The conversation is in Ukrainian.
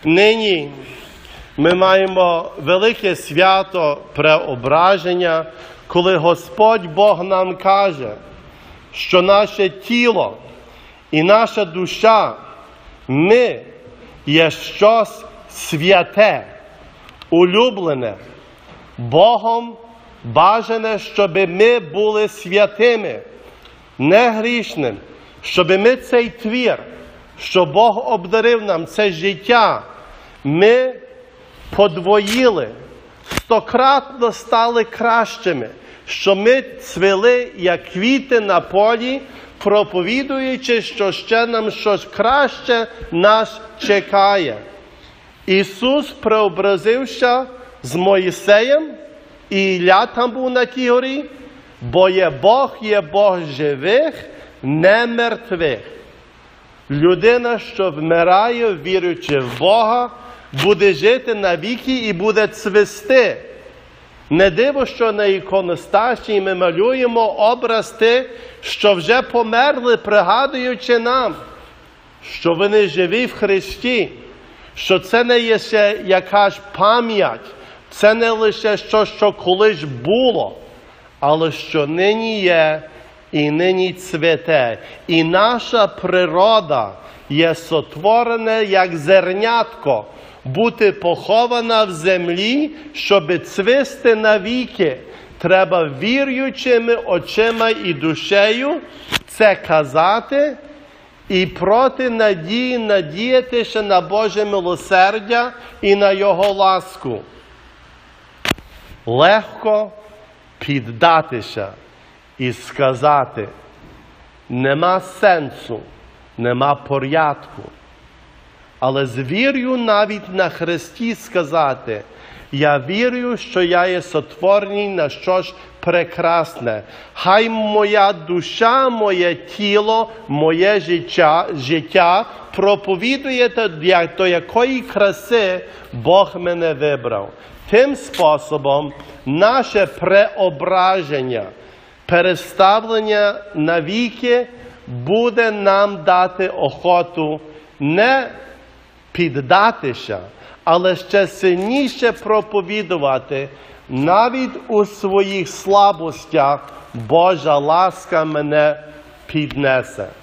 Нині ми маємо велике свято преображення, коли Господь Бог нам каже, що наше тіло і наша душа, ми є щось святе, улюблене, Богом бажане, щоб ми були святими, негрішним, щоб ми цей твір, що Бог обдарив нам, це життя, ми подвоїли, стократно стали кращими, що ми цвіли, як квіти на полі, проповідуючи, що ще нам щось краще нас чекає. Ісус преобразився з Моїсеєм, і Ілля там був на тій горі, бо є Бог живих, не мертвих. Людина, що вмирає, віруючи в Бога, буде жити навіки і буде цвісти. Не диво, що на іконостасі ми малюємо образ тих, що вже померли, пригадуючи нам, що вони живі в Христі, що це не є ще якась пам'ять, це не лише щось, що колись було, але що нині є і нині цвіте. І наша природа є сотворена як зернятко, бути похована в землі, щоб цвісти навіки. Треба віруючими очима і душею це казати і проти надії надіятися на Боже милосердя і на Його ласку. Легко піддатися і сказати, нема сенсу, нема порядку. Але з вірою навіть на Христі сказати, я вірю, що я є сотворений на щось прекрасне. Хай моя душа, моє тіло, моє життя проповідує до якої краси Бог мене вибрав. Тим способом наше преображення, переставлення навіки буде нам дати охоту не піддатися, але ще сильніше проповідувати, навіть у своїх слабостях Божа ласка мене піднесе.